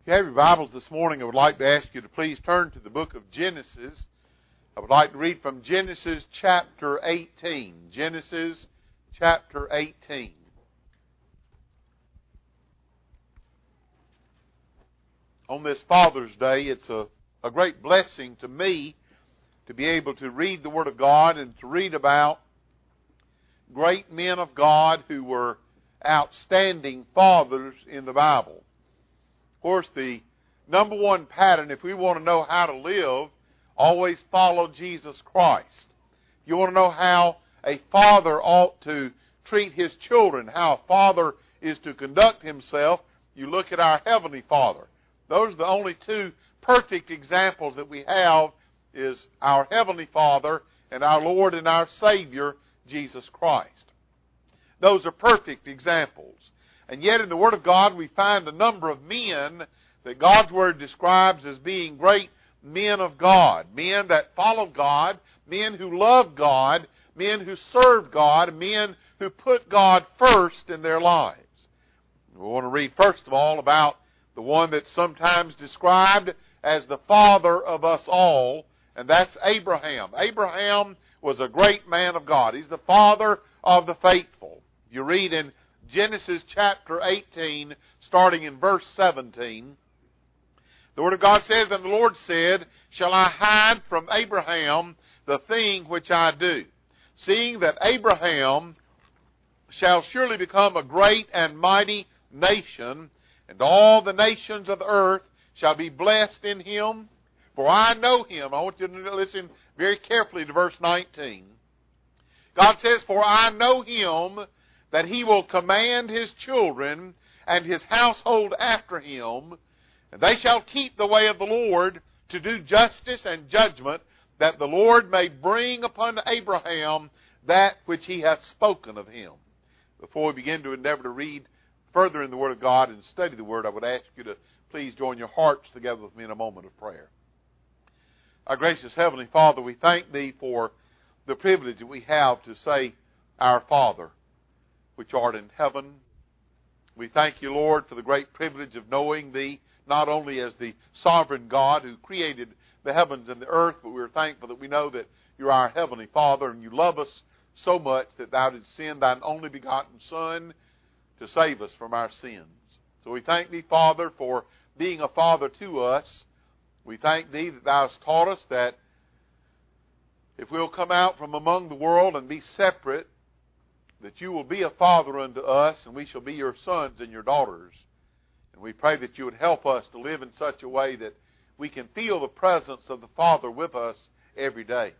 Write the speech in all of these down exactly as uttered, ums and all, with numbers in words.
you have your Bibles this morning, I would like to ask you to please turn to the book of Genesis. I would like to read from Genesis chapter eighteen. Genesis chapter eighteen. On this Father's Day, it's a, a great blessing to me to be able to read the Word of God and to read about great men of God who were outstanding fathers in the Bible. Of course, the number one pattern, if we want to know how to live, always follow Jesus Christ. If you want to know how a father ought to treat his children, how a father is to conduct himself, you look at our Heavenly Father. Those are the only two perfect examples that we have, is our Heavenly Father and our Lord and our Savior, Jesus Christ. Those are perfect examples. And yet in the Word of God we find a number of men that God's Word describes as being great men of God. Men that follow God, men who love God, men who serve God, men who put God first in their lives. We want to read first of all about the one that's sometimes described as the father of us all, and that's Abraham. Abraham was a great man of God. He's the father of the faithful. You read in Genesis chapter eighteen, starting in verse seventeen, the Word of God says, "And the Lord said, Shall I hide from Abraham the thing which I do? Seeing that Abraham shall surely become a great and mighty nation, and all the nations of the earth shall be blessed in him. For I know him." I want you to listen very carefully to verse nineteen. God says, "For I know him, that he will command his children and his household after him, and they shall keep the way of the Lord to do justice and judgment, that the Lord may bring upon Abraham that which he hath spoken of him." Before we begin to endeavor to read further in the Word of God and study the Word, I would ask you to please join your hearts together with me in a moment of prayer. Our gracious Heavenly Father, we thank Thee for the privilege that we have to say, "Our Father, which art in heaven." We thank you, Lord, for the great privilege of knowing Thee, not only as the sovereign God who created the heavens and the earth, but we are thankful that we know that You're our Heavenly Father, and You love us so much that Thou didst send Thine only begotten Son to save us from our sins. So we thank Thee, Father, for being a Father to us. We thank Thee that Thou hast taught us that if we'll come out from among the world and be separate, that You will be a Father unto us, and we shall be Your sons and Your daughters. And we pray that You would help us to live in such a way that we can feel the presence of the Father with us every day.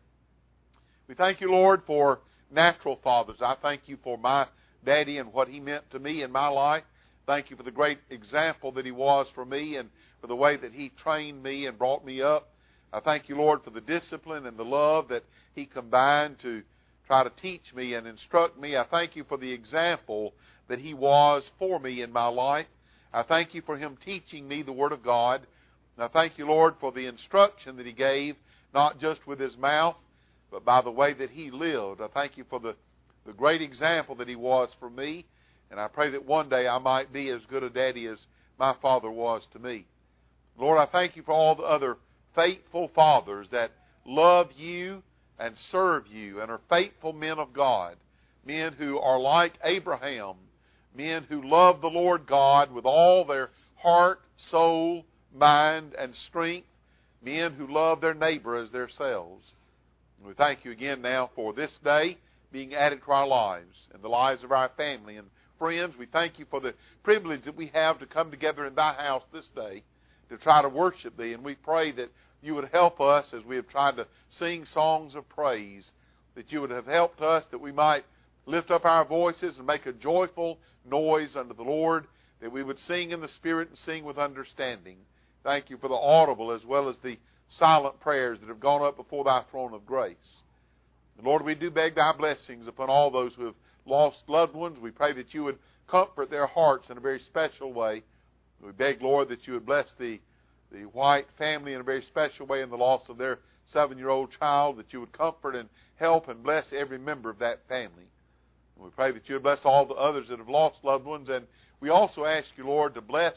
We thank You, Lord, for natural fathers. I thank You for my Daddy and what he meant to me in my life. Thank You for the great example that he was for me and for the way that he trained me and brought me up. I thank You, Lord, for the discipline and the love that he combined to try to teach me and instruct me. I thank You for the example that he was for me in my life. I thank You for him teaching me the Word of God. And I thank You, Lord, for the instruction that he gave, not just with his mouth, but by the way that he lived. I thank You for the, the great example that he was for me. And I pray that one day I might be as good a daddy as my father was to me. Lord, I thank You for all the other faithful fathers that love You and serve You and are faithful men of God, men who are like Abraham, men who love the Lord God with all their heart, soul, mind, and strength, men who love their neighbor as themselves. And we thank You again now for this day being added to our lives and the lives of our family and friends. We thank You for the privilege that we have to come together in Thy house this day to try to worship Thee, and we pray that You would help us as we have tried to sing songs of praise, that You would have helped us that we might lift up our voices and make a joyful noise unto the Lord, that we would sing in the Spirit and sing with understanding. Thank You for the audible as well as the silent prayers that have gone up before Thy throne of grace. And Lord, we do beg Thy blessings upon all those who have lost loved ones. We pray that You would comfort their hearts in a very special way. We beg, Lord, that You would bless the the White family in a very special way in the loss of their seven-year-old child, that You would comfort and help and bless every member of that family. And we pray that You would bless all the others that have lost loved ones. And we also ask You, Lord, to bless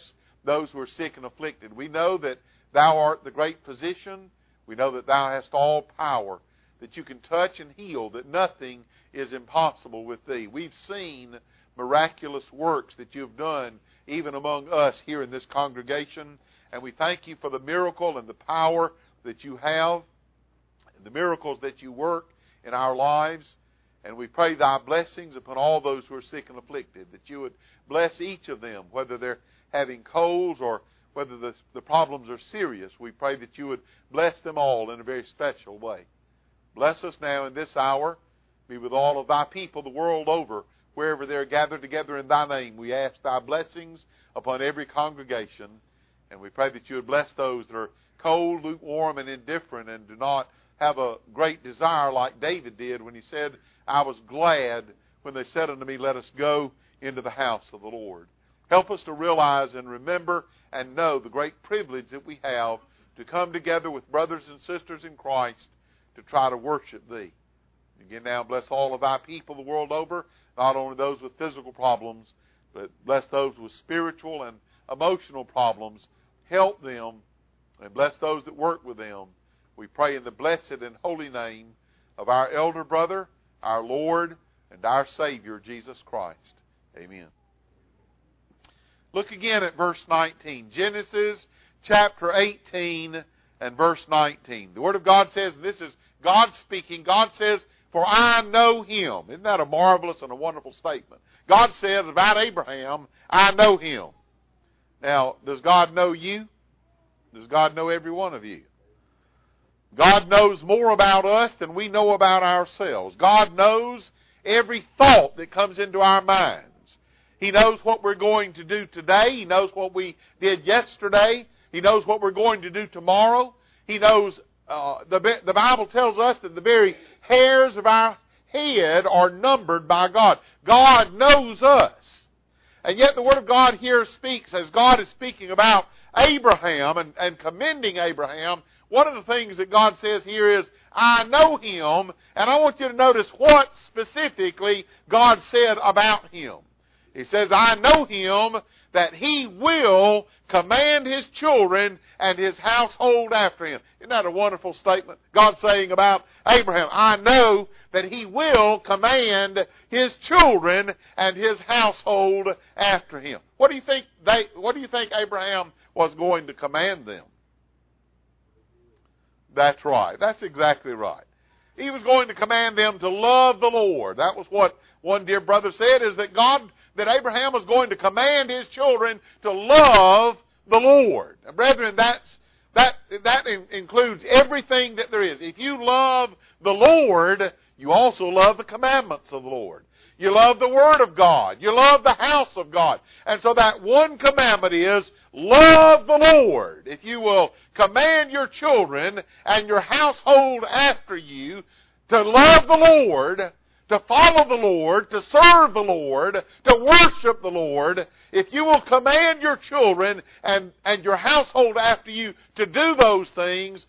those who are sick and afflicted. We know that Thou art the great physician. We know that Thou hast all power, that You can touch and heal, that nothing is impossible with Thee. We've seen miraculous works that You've done even among us here in this congregation, and we thank You for the miracle and the power that You have, and the miracles that You work in our lives. And we pray Thy blessings upon all those who are sick and afflicted, that You would bless each of them, whether they're having colds or whether the, the problems are serious. We pray that You would bless them all in a very special way. Bless us now in this hour. Be with all of Thy people the world over, wherever they're gathered together in Thy name. We ask Thy blessings upon every congregation, and we pray that You would bless those that are cold, lukewarm, and indifferent, and do not have a great desire like David did when he said, I was glad when they said unto me, let us go into the house of the Lord. Help us to realize and remember and know the great privilege that we have to come together with brothers and sisters in Christ to try to worship Thee. Again, now bless all of Thy people the world over, not only those with physical problems, but bless those with spiritual and emotional problems. Help them, and bless those that work with them. We pray in the blessed and holy name of our elder brother, our Lord, and our Savior, Jesus Christ. Amen. Look again at verse nineteen. Genesis chapter eighteen and verse nineteen. The Word of God says, and this is God speaking, God says, for I know Him. Isn't that a marvelous and a wonderful statement? God says about Abraham, I know him. Now, does God know you? Does God know every one of you? God knows more about us than we know about ourselves. God knows every thought that comes into our minds. He knows what we're going to do today. He knows what we did yesterday. He knows what we're going to do tomorrow. He knows, uh, the, the Bible tells us that the very hairs of our head are numbered by God. God knows us. And yet the Word of God here speaks, as God is speaking about Abraham and, and commending Abraham, one of the things that God says here is, I know him, and I want you to notice what specifically God said about him. He says, I know him, that he will command his children and his household after him. Isn't that a wonderful statement? God saying about Abraham, I know that he will command his children and his household after him. What do you think they, what do you think Abraham was going to command them? That's right. That's exactly right. He was going to command them to love the Lord. That was what one dear brother said, is that God, that Abraham was going to command his children to love the Lord. Now, brethren, that's, that, that in, includes everything that there is. If you love the Lord, you also love the commandments of the Lord. You love the Word of God. You love the house of God. And so that one commandment is, love the Lord. If you will command your children and your household after you to love the Lord, to follow the Lord, to serve the Lord, to worship the Lord, if you will command your children and, and your household after you to do those things,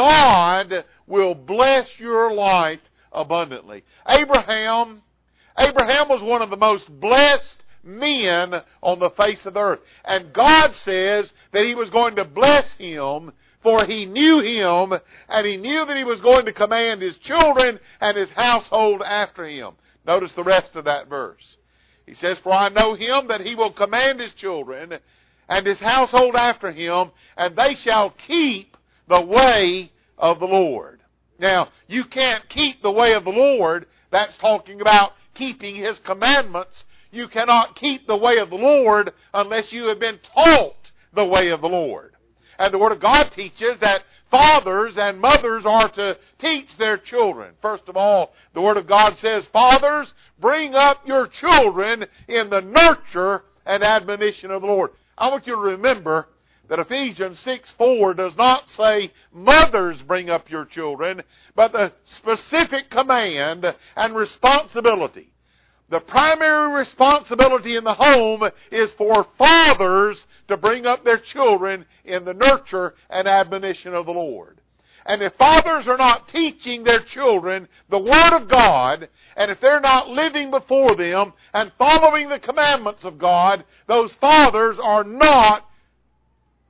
God will bless your life abundantly. Abraham, Abraham was one of the most blessed men on the face of the earth. And God says that He was going to bless him, for He knew him, and He knew that He was going to command His children and His household after him. Notice the rest of that verse. He says, for I know him, that he will command his children and his household after him, and they shall keep the way of the Lord. Now, you can't keep the way of the Lord. That's talking about keeping His commandments. You cannot keep the way of the Lord unless you have been taught the way of the Lord. And the Word of God teaches that fathers and mothers are to teach their children. First of all, the Word of God says, fathers, bring up your children in the nurture and admonition of the Lord. I want you to remember that Ephesians six four does not say, mothers, bring up your children, but the specific command and responsibility. The primary responsibility in the home is for fathers to bring up their children in the nurture and admonition of the Lord. And if fathers are not teaching their children the Word of God, and if they're not living before them and following the commandments of God, those fathers are not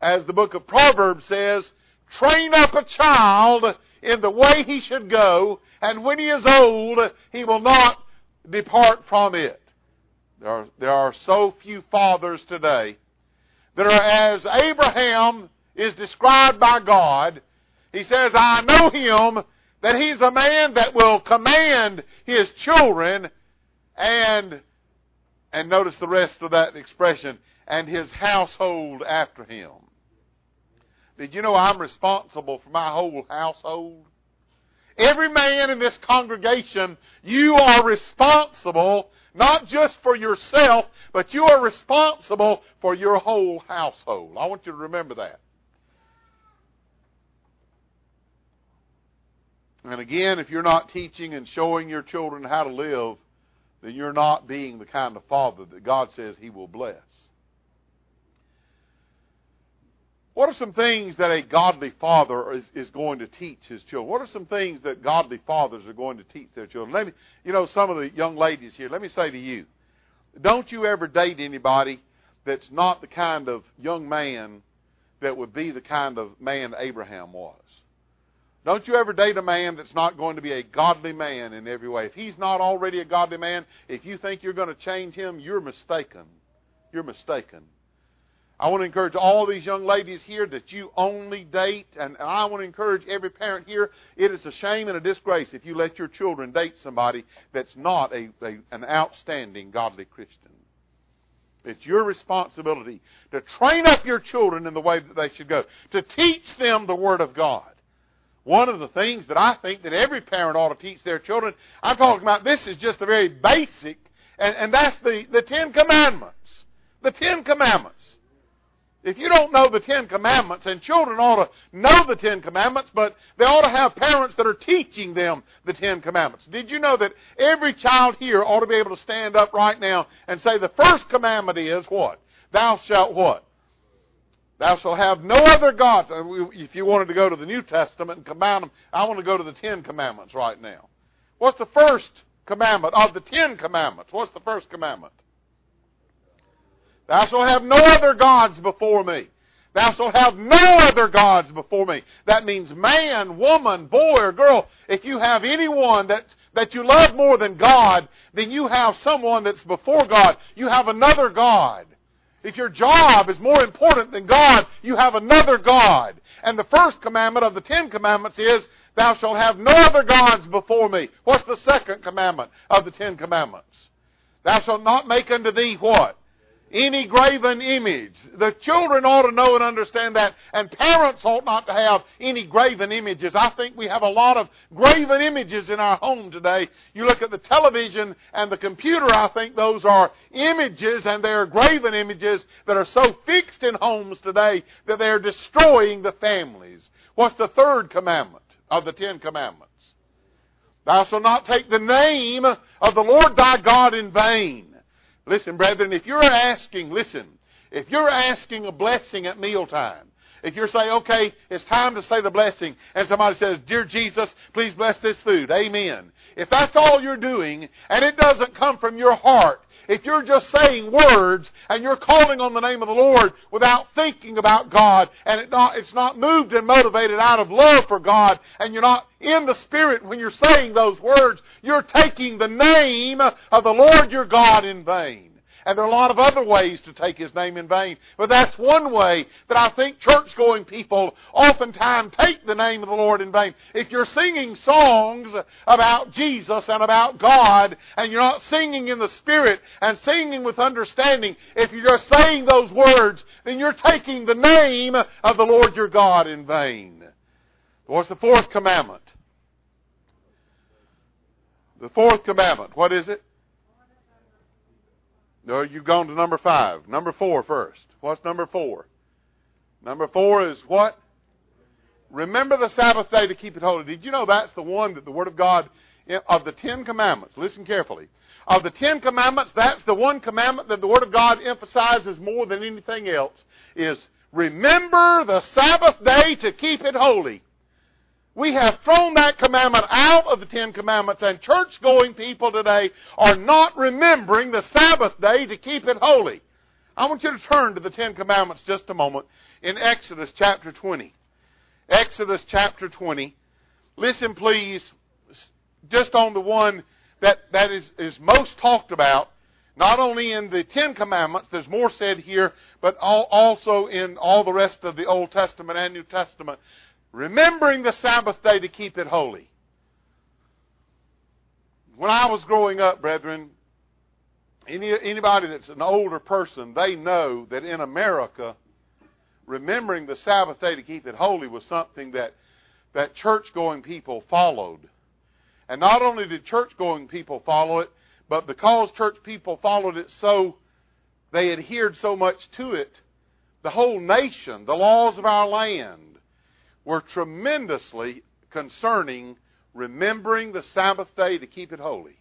as the book of Proverbs says, train up a child in the way he should go, and when he is old, he will not depart from it. There are, there are so few fathers today that are as Abraham is described by God. He says, I know him, that he's a man that will command his children, and, and notice the rest of that expression, and his household after him. Did you know I'm responsible for my whole household? Every man in this congregation, you are responsible not just for yourself, but you are responsible for your whole household. I want you to remember that. And again, if you're not teaching and showing your children how to live, then you're not being the kind of father that God says He will bless. What are some things that a godly father is, is going to teach his children? What are some things that godly fathers are going to teach their children? Let me, you know, some of the young ladies here, let me say to you, don't you ever date anybody that's not the kind of young man that would be the kind of man Abraham was. Don't you ever date a man that's not going to be a godly man in every way. If he's not already a godly man, if you think you're going to change him, you're mistaken. You're mistaken. I want to encourage all these young ladies here that you only date, and I want to encourage every parent here, it is a shame and a disgrace if you let your children date somebody that's not a, a an outstanding godly Christian. It's your responsibility to train up your children in the way that they should go, to teach them the Word of God. One of the things that I think that every parent ought to teach their children, I'm talking about, this is just the very basic, and, and that's the, the Ten Commandments. The Ten Commandments. If you don't know the Ten Commandments, and children ought to know the Ten Commandments, but they ought to have parents that are teaching them the Ten Commandments. Did you know that every child here ought to be able to stand up right now and say the first commandment is what? Thou shalt what? Thou shalt have no other gods. If you wanted to go to the New Testament and combine them, I want to go to the Ten Commandments right now. What's the first commandment of the Ten Commandments? What's the first commandment? Thou shalt have no other gods before me. Thou shalt have no other gods before me. That means man, woman, boy, or girl. If you have anyone that, that you love more than God, then you have someone that's before God. You have another God. If your job is more important than God, you have another God. And the first commandment of the Ten Commandments is, thou shalt have no other gods before me. What's the second commandment of the Ten Commandments? Thou shalt not make unto thee what? Any graven image. The children ought to know and understand that, and parents ought not to have any graven images. I think we have a lot of graven images in our home today. You look at the television and the computer, I think those are images, and they're graven images that are so fixed in homes today that they're destroying the families. What's the third commandment of the Ten Commandments? Thou shalt not take the name of the Lord thy God in vain. Listen, brethren, if you're asking, listen, if you're asking a blessing at mealtime, if you're saying, okay, it's time to say the blessing, and somebody says, Dear Jesus, please bless this food, amen. If that's all you're doing, and it doesn't come from your heart, if you're just saying words, and you're calling on the name of the Lord without thinking about God, and it not, it's not moved and motivated out of love for God, and you're not in the Spirit when you're saying those words, you're taking the name of the Lord your God in vain. And there are a lot of other ways to take His name in vain. But that's one way that I think church-going people oftentimes take the name of the Lord in vain. If you're singing songs about Jesus and about God, and you're not singing in the Spirit and singing with understanding, if you're just saying those words, then you're taking the name of the Lord your God in vain. What's the fourth commandment? The fourth commandment, what is it? No, you've gone to number five. Number four first. What's number four? Number four is what? Remember the Sabbath day to keep it holy. Did you know that's the one that the Word of God, of the Ten Commandments, listen carefully. Of the Ten Commandments, that's the one commandment that the Word of God emphasizes more than anything else, is remember the Sabbath day to keep it holy. We have thrown that commandment out of the Ten Commandments, and church-going people today are not remembering the Sabbath day to keep it holy. I want you to turn to the Ten Commandments just a moment in Exodus chapter twenty. Exodus chapter twenty. Listen, please, just on the one that, that is, is most talked about, not only in the Ten Commandments, there's more said here, but all, also in all the rest of the Old Testament and New Testament. Remembering the Sabbath day to keep it holy. When I was growing up, brethren, any, anybody that's an older person, they know that in America, remembering the Sabbath day to keep it holy was something that, that church-going people followed. And not only did church-going people follow it, but because church people followed it so, they adhered so much to it, the whole nation, the laws of our land, were tremendously concerning remembering the Sabbath day to keep it holy.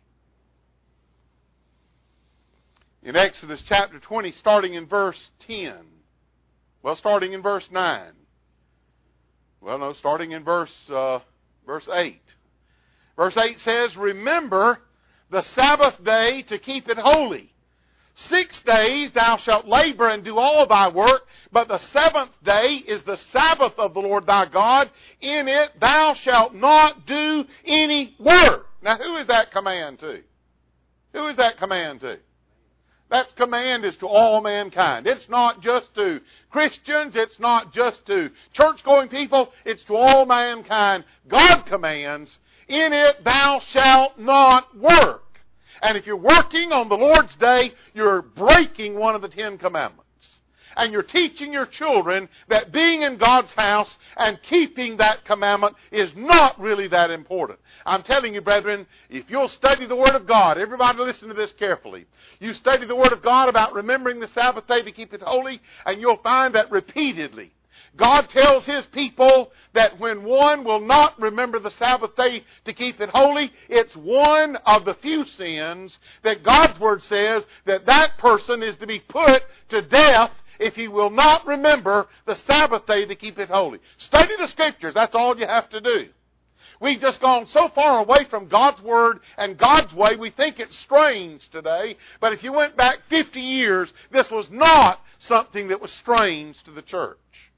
In Exodus chapter twenty, starting in verse ten, well, starting in verse nine, well, no, starting in verse, uh, verse eight. Verse eight says, remember the Sabbath day to keep it holy. Six days thou shalt labor and do all thy work, but the seventh day is the Sabbath of the Lord thy God. In it thou shalt not do any work. Now, who is that command to? Who is that command to? That command is to all mankind. It's not just to Christians. It's not just to church-going people. It's to all mankind. God commands, in it thou shalt not work. And if you're working on the Lord's day, you're breaking one of the Ten Commandments. And you're teaching your children that being in God's house and keeping that commandment is not really that important. I'm telling you, brethren, if you'll study the Word of God, everybody listen to this carefully. You study the Word of God about remembering the Sabbath day to keep it holy, and you'll find that repeatedly God tells His people that when one will not remember the Sabbath day to keep it holy, it's one of the few sins that God's Word says that that person is to be put to death if he will not remember the Sabbath day to keep it holy. Study the Scriptures. That's all you have to do. We've just gone so far away from God's Word and God's way, we think it's strange today. But if you went back fifty years, this was not something that was strange to the church.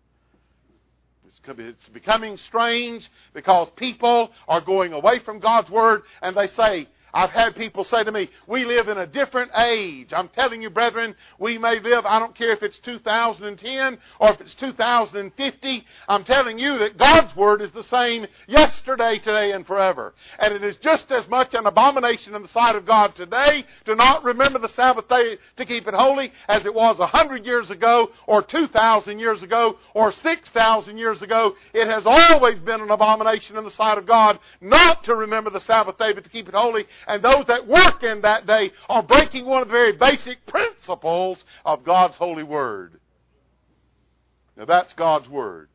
It's becoming strange because people are going away from God's Word, and they say, I've had people say to me, we live in a different age. I'm telling you, brethren, we may live, I don't care if it's two thousand ten or if it's two thousand fifty. I'm telling you that God's Word is the same yesterday, today, and forever. And it is just as much an abomination in the sight of God today to not remember the Sabbath day to keep it holy as it was one hundred years ago or two thousand years ago or six thousand years ago. It has always been an abomination in the sight of God not to remember the Sabbath day but to keep it holy. And those that work in that day are breaking one of the very basic principles of God's holy Word. Now that's God's Word.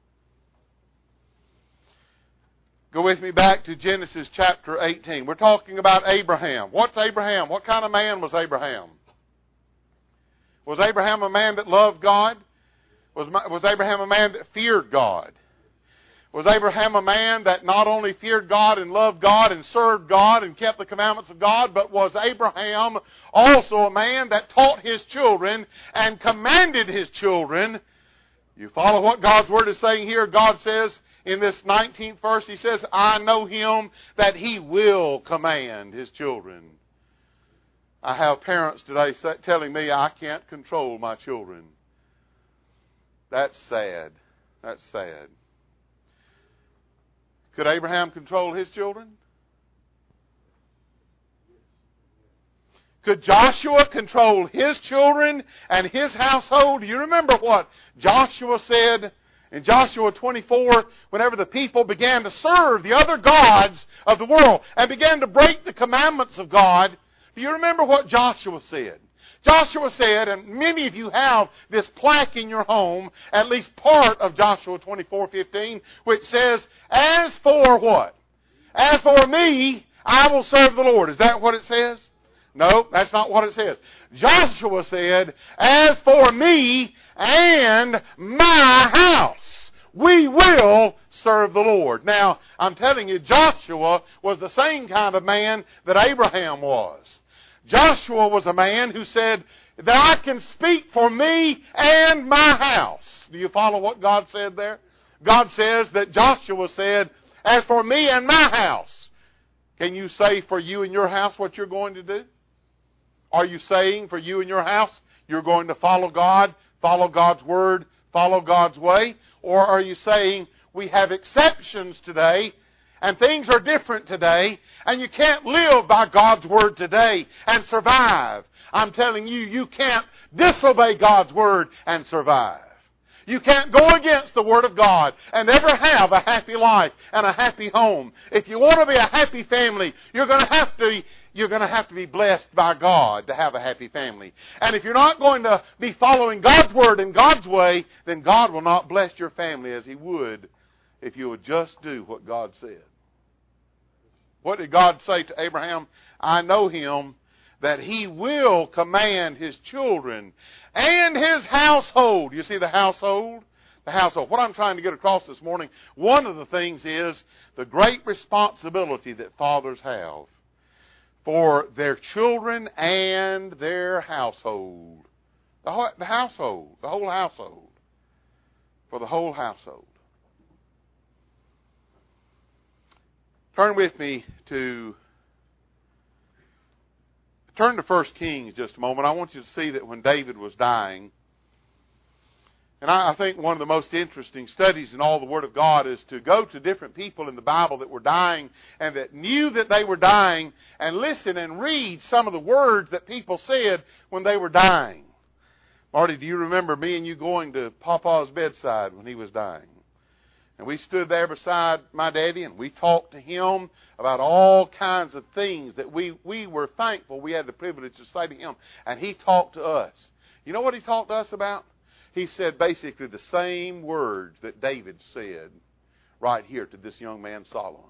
Go with me back to Genesis chapter eighteen. We're talking about Abraham. What's Abraham? What kind of man was Abraham? Was Abraham a man that loved God? Was, was Abraham a man that feared God? Was Abraham a man that not only feared God and loved God and served God and kept the commandments of God, but was Abraham also a man that taught his children and commanded his children? You follow what God's Word is saying here? God says in this nineteenth verse, He says, I know him that he will command his children. I have parents today telling me I can't control my children. That's sad. That's sad. Could Abraham control his children? Could Joshua control his children and his household? Do you remember what Joshua said in Joshua twenty-four, whenever the people began to serve the other gods of the world and began to break the commandments of God? Do you remember what Joshua said? Joshua said, and many of you have this plaque in your home, at least part of Joshua twenty-four fifteen, which says, as for what? As for me, I will serve the Lord. Is that what it says? No, that's not what it says. Joshua said, as for me and my house, we will serve the Lord. Now, I'm telling you, Joshua was the same kind of man that Abraham was. Joshua was a man who said, that I can speak for me and my house. Do you follow what God said there? God says that Joshua said, as for me and my house. Can you say for you and your house what you're going to do? Are you saying for you and your house you're going to follow God, follow God's word, follow God's way? Or are you saying we have exceptions today and things are different today and you can't live by God's word today and survive? I'm telling you, you can't disobey God's word and survive. You can't go against the Word of God and ever have a happy life and a happy home. If you want to be a happy family, you're going to have to you're going to have to be blessed by God to have a happy family. And if you're not going to be following God's Word and God's way, then God will not bless your family as He would if you would just do what God said. What did God say to Abraham? I know him, that he will command his children and his household. You see the household? The household. What I'm trying to get across this morning, one of the things is the great responsibility that fathers have for their children and their household. The, whole, the household. The whole household. For the whole household. Turn with me to Turn to First Kings just a moment. I want you to see that when David was dying, and I, I think one of the most interesting studies in all the Word of God is to go to different people in the Bible that were dying and that knew that they were dying and listen and read some of the words that people said when they were dying. Marty, do you remember me and you going to Papa's bedside when he was dying? And we stood there beside my daddy and we talked to him about all kinds of things that we, we were thankful we had the privilege to say to him. And he talked to us. You know what he talked to us about? He said basically the same words that David said right here to this young man Solomon.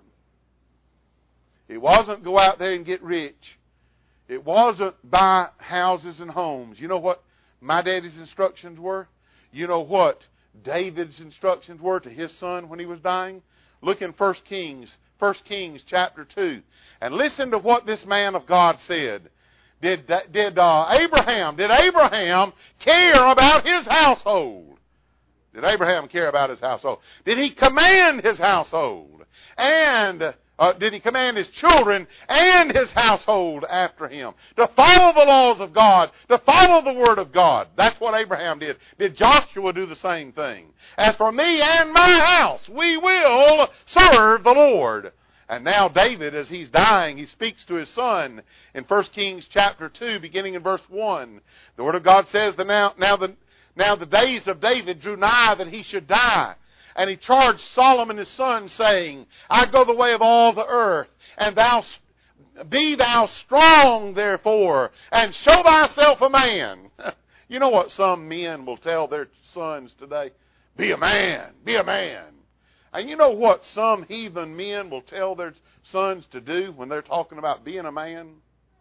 It wasn't go out there and get rich. It wasn't buy houses and homes. You know what my daddy's instructions were? You know what David's instructions were to his son when he was dying? Look in First Kings, First Kings chapter two, and listen to what this man of God said. Did did uh, Abraham? Did Abraham care about his household? Did Abraham care about his household? Did he command his household? And uh, did he command his children and his household after him to follow the laws of God, to follow the Word of God? That's what Abraham did. Did Joshua do the same thing? As for me and my house, we will serve the Lord. And now David, as he's dying, he speaks to his son in First Kings chapter two, beginning in verse one. The Word of God says that now, now, the, now the days of David drew nigh that he should die. And he charged Solomon his son, saying, I go the way of all the earth, and thou be thou strong therefore, and show thyself a man. You know what some men will tell their sons today? Be a man, be a man. And you know what some heathen men will tell their sons to do when they're talking about being a man?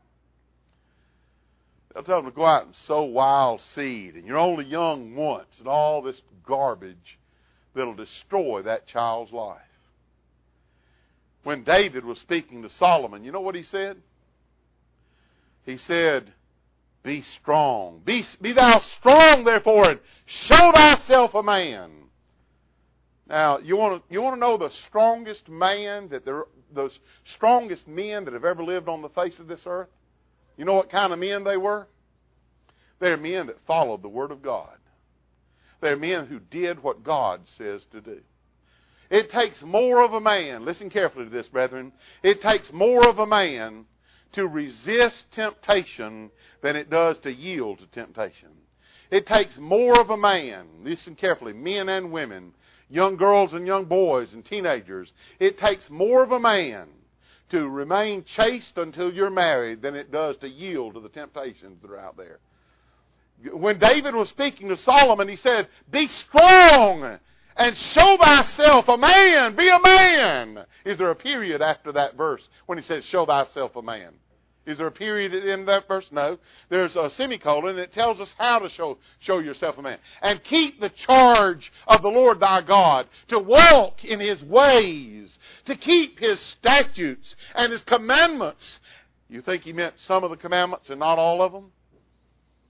They'll tell them to go out and sow wild seed, and you're only young once, and all this garbage that'll destroy that child's life. When David was speaking to Solomon, you know what he said? He said, be strong. Be, be thou strong, therefore, and show thyself a man. Now, you want to you want to know the strongest man that there, those strongest men that have ever lived on the face of this earth? You know what kind of men they were? They're men that followed the Word of God. They're men who did what God says to do. It takes more of a man, listen carefully to this, brethren, it takes more of a man to resist temptation than it does to yield to temptation. It takes more of a man, listen carefully, men and women, young girls and young boys and teenagers, it takes more of a man to remain chaste until you're married than it does to yield to the temptations that are out there. When David was speaking to Solomon, he said, be strong and show thyself a man. Be a man. Is there a period after that verse when he says, show thyself a man? Is there a period in that verse? No. There's a semicolon, and it tells us how to show, show yourself a man. And keep the charge of the Lord thy God, to walk in His ways, to keep His statutes and His commandments. You think he meant some of the commandments and not all of them?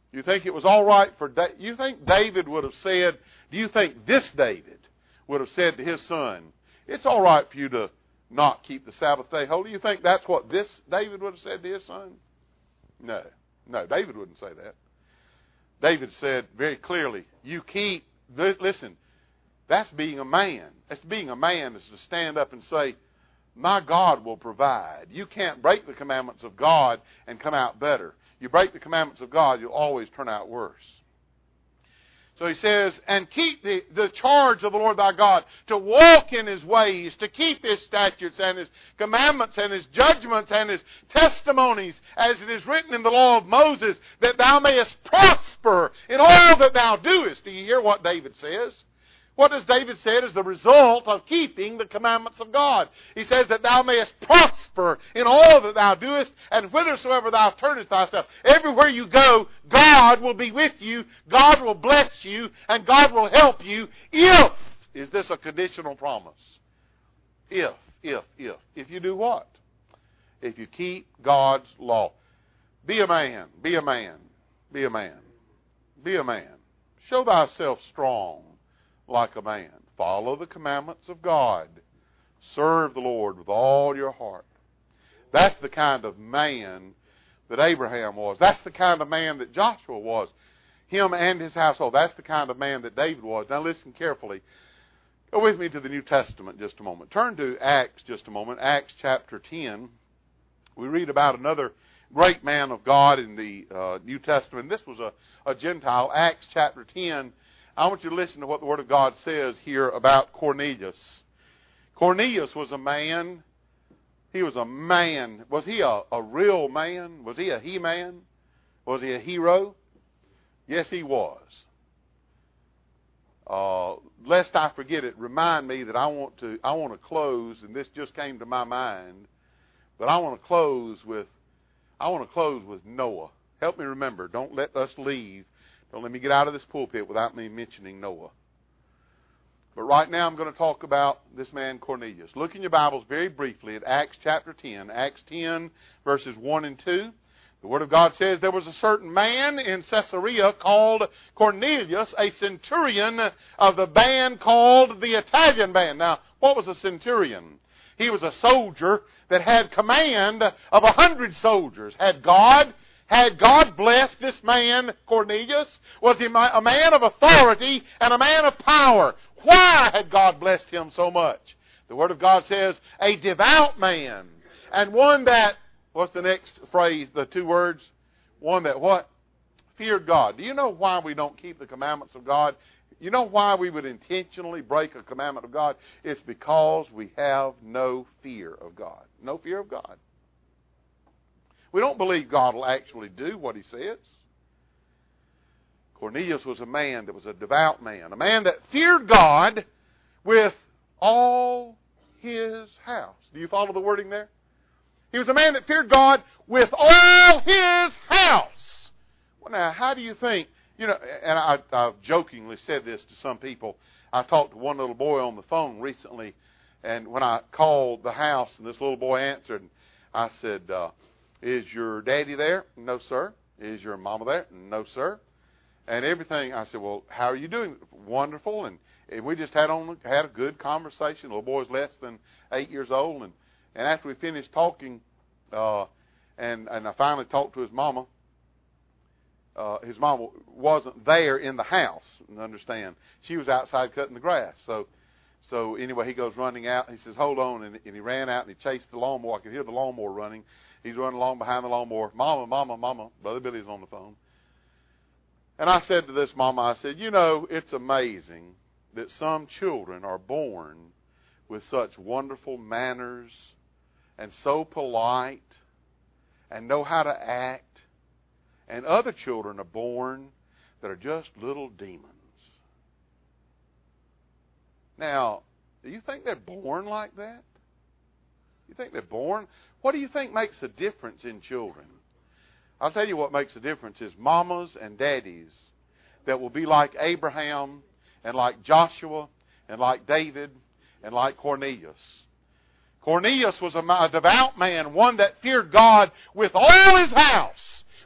You think it was all right for da- you think David would have said, do you think this David would have said to his son, it's all right for you to not keep the Sabbath day holy? You think that's what this David would have said to his son? No. No, David wouldn't say that. David said very clearly, you keep, listen, that's being a man. That's being a man is to stand up and say, my God will provide. You can't break the commandments of God and come out better. You break the commandments of God, you'll always turn out worse. So he says, and keep the, the charge of the Lord thy God, to walk in his ways, to keep his statutes and his commandments and his judgments and his testimonies, as it is written in the law of Moses, that thou mayest prosper in all that thou doest. Do you hear what David says? What does David say is the result of keeping the commandments of God? He says that thou mayest prosper in all that thou doest, and whithersoever thou turnest thyself. Everywhere you go, God will be with you, God will bless you, and God will help you if, is this a conditional promise? If, if, if. If you do what? If you keep God's law. Be a man, be a man, be a man, be a man. Show thyself strong like a man. Follow the commandments of God. Serve the Lord with all your heart. That's the kind of man that Abraham was. That's the kind of man that Joshua was. Him and his household. That's the kind of man that David was. Now listen carefully. Go with me to the New Testament just a moment. Turn to Acts just a moment. Acts chapter ten. We read about another great man of God in the uh, New Testament. This was a, a Gentile. Acts chapter ten. I want you to listen to what the Word of God says here about Cornelius. Cornelius was a man. He was a man. Was he a, a real man? Was he a he-man? Was he a hero? Yes, he was. Uh, lest I forget it, remind me that I want to I want to close, and this just came to my mind, but I want to close with I want to close with Noah. Help me remember. Don't let us leave. Don't let me get out of this pulpit without me mentioning Noah. But right now I'm going to talk about this man Cornelius. Look in your Bibles very briefly at Acts chapter ten. Acts ten verses one and two. The Word of God says, there was a certain man in Caesarea called Cornelius, a centurion of the band called the Italian band. Now, what was a centurion? He was a soldier that had command of a hundred soldiers. Had God Had God blessed this man, Cornelius? Was he a man of authority and a man of power? Why had God blessed him so much? The Word of God says, a devout man. And one that, what's the next phrase, the two words? One that what? Feared God. Do you know why we don't keep the commandments of God? You know why we would intentionally break a commandment of God? It's because we have no fear of God. No fear of God. We don't believe God will actually do what he says. Cornelius was a man that was a devout man, a man that feared God with all his house. Do you follow the wording there? He was a man that feared God with all his house. Well, now, how do you think, you know, and I, I've jokingly said this to some people. I talked to one little boy on the phone recently, and when I called the house and this little boy answered, I said, uh, is your daddy there? No, sir. Is your mama there? No, sir. And everything, I said, well, how are you doing? Wonderful. And, and we just had on had a good conversation. The little boy's less than eight years old. And, and after we finished talking, uh, and, and I finally talked to his mama, uh, his mama wasn't there in the house, understand. She was outside cutting the grass. So so anyway, he goes running out. He says, hold on. And, and he ran out and he chased the lawnmower. I could hear the lawnmower running. He's running along behind the lawnmower. Mama, mama, mama. Brother Billy's on the phone. And I said to this mama, I said, you know, it's amazing that some children are born with such wonderful manners and so polite and know how to act. And other children are born that are just little demons. Now, do you think they're born like that? You think they're born? What do you think makes a difference in children? I'll tell you what makes a difference is mamas and daddies that will be like Abraham and like Joshua and like David and like Cornelius. Cornelius was a, a devout man, one that feared God with all his house,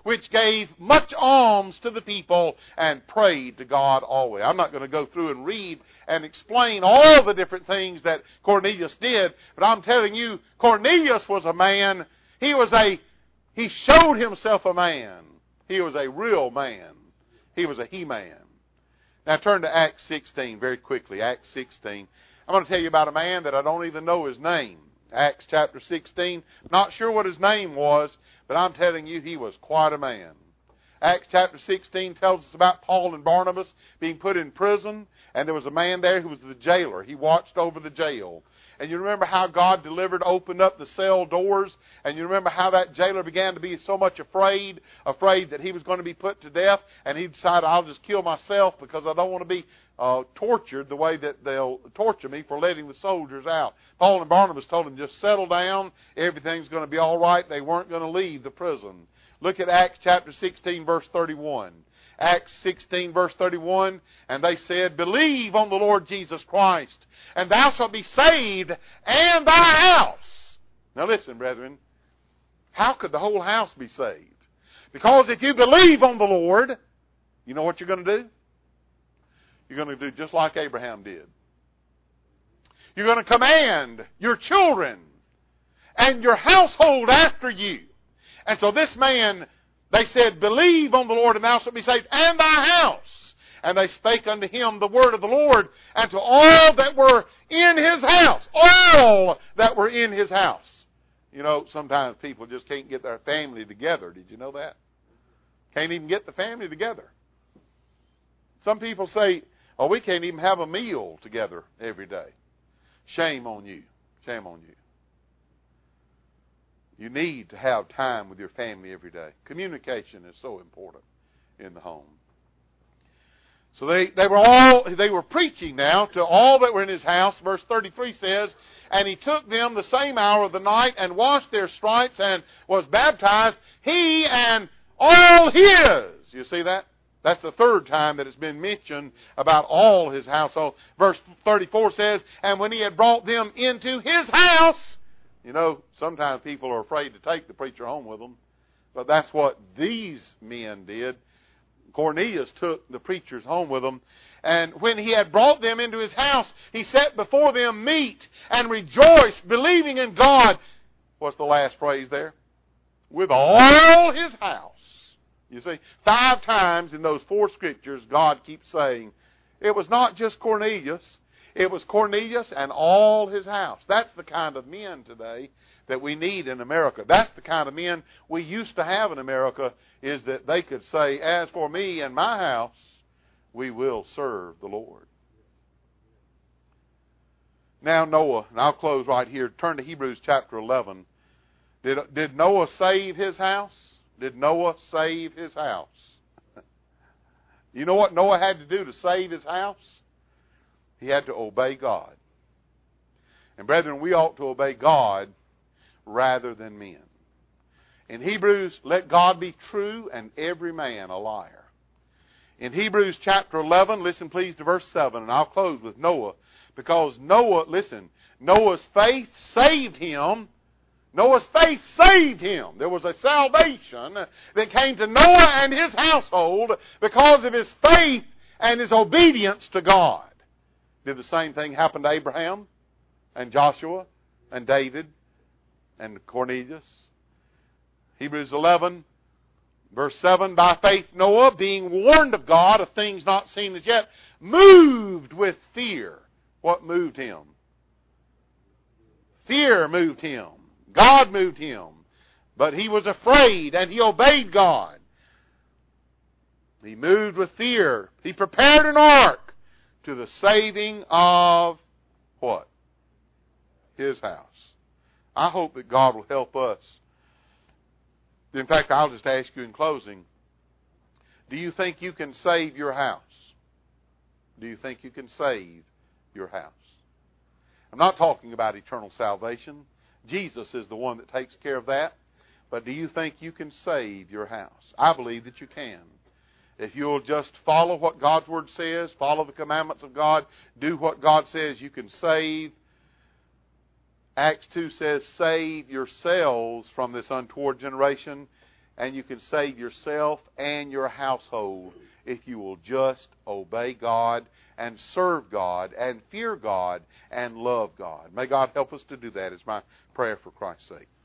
which gave much alms to the people and prayed to God always. I'm not going to go through and read and explain all the different things that Cornelius did, but I'm telling you, Cornelius was a man. He was a, he showed himself a man. He was a real man. He was a he-man. Now turn to Acts sixteen very quickly. Acts sixteen. I'm going to tell you about a man that I don't even know his name. Acts chapter sixteen. Not sure what his name was, but I'm telling you he was quite a man. Acts chapter sixteen tells us about Paul and Barnabas being put in prison, and there was a man there who was the jailer. He watched over the jail. And you remember how God delivered, opened up the cell doors, and you remember how that jailer began to be so much afraid, afraid that he was going to be put to death, and he decided, I'll just kill myself because I don't want to be uh, tortured the way that they'll torture me for letting the soldiers out. Paul and Barnabas told him, just settle down, everything's going to be all right. They weren't going to leave the prison. Look at Acts chapter sixteen, verse thirty-one. Acts sixteen, verse thirty-one, and they said, believe on the Lord Jesus Christ, and thou shalt be saved, and thy house. Now listen, brethren, how could the whole house be saved? Because if you believe on the Lord, you know what you're going to do? You're going to do just like Abraham did. You're going to command your children and your household after you. And so this man, they said, believe on the Lord, and thou shalt be saved, and thy house. And they spake unto him the word of the Lord, and to all that were in his house. All that were in his house. You know, sometimes people just can't get their family together. Did you know that? Can't even get the family together. Some people say, oh, we can't even have a meal together every day. Shame on you. Shame on you. You need to have time with your family every day. Communication is so important in the home. So they, they were all, they were preaching now to all that were in his house. Verse thirty-three says, and he took them the same hour of the night and washed their stripes and was baptized, he and all his. You see that? That's the third time that it's been mentioned about all his household. Verse thirty-four says, and when he had brought them into his house. You know, sometimes people are afraid to take the preacher home with them. But that's what these men did. Cornelius took the preachers home with him. And when he had brought them into his house, he set before them meat and rejoiced, believing in God. What's the last phrase there? With all his house. You see, five times in those four scriptures, God keeps saying, it was not just Cornelius. It was Cornelius and all his house. That's the kind of men today that we need in America. That's the kind of men we used to have in America, is that they could say, as for me and my house, we will serve the Lord. Now Noah, and I'll close right here. Turn to Hebrews chapter eleven. Did, did Noah save his house? Did Noah save his house? You know what Noah had to do to save his house? He had to obey God. And brethren, we ought to obey God rather than men. In Hebrews, let God be true and every man a liar. In Hebrews chapter eleven, listen please to verse seven, and I'll close with Noah. Because Noah, listen, Noah's faith saved him. Noah's faith saved him. There was a salvation that came to Noah and his household because of his faith and his obedience to God. Did the same thing happen to Abraham and Joshua and David and Cornelius? Hebrews eleven, verse seven, by faith Noah, being warned of God of things not seen as yet, moved with fear. What moved him? Fear moved him. God moved him. But he was afraid and he obeyed God. He moved with fear. He prepared an ark to the saving of what? His house. I hope that God will help us. In fact, I'll just ask you in closing, do you think you can save your house? Do you think you can save your house? I'm not talking about eternal salvation. Jesus is the one that takes care of that. But do you think you can save your house? I believe that you can. If you'll just follow what God's Word says, follow the commandments of God, do what God says, you can save. Acts two says, save yourselves from this untoward generation. and you can save yourself and your household if you will just obey God and serve God and fear God and love God. May God help us to do that, is my prayer for Christ's sake.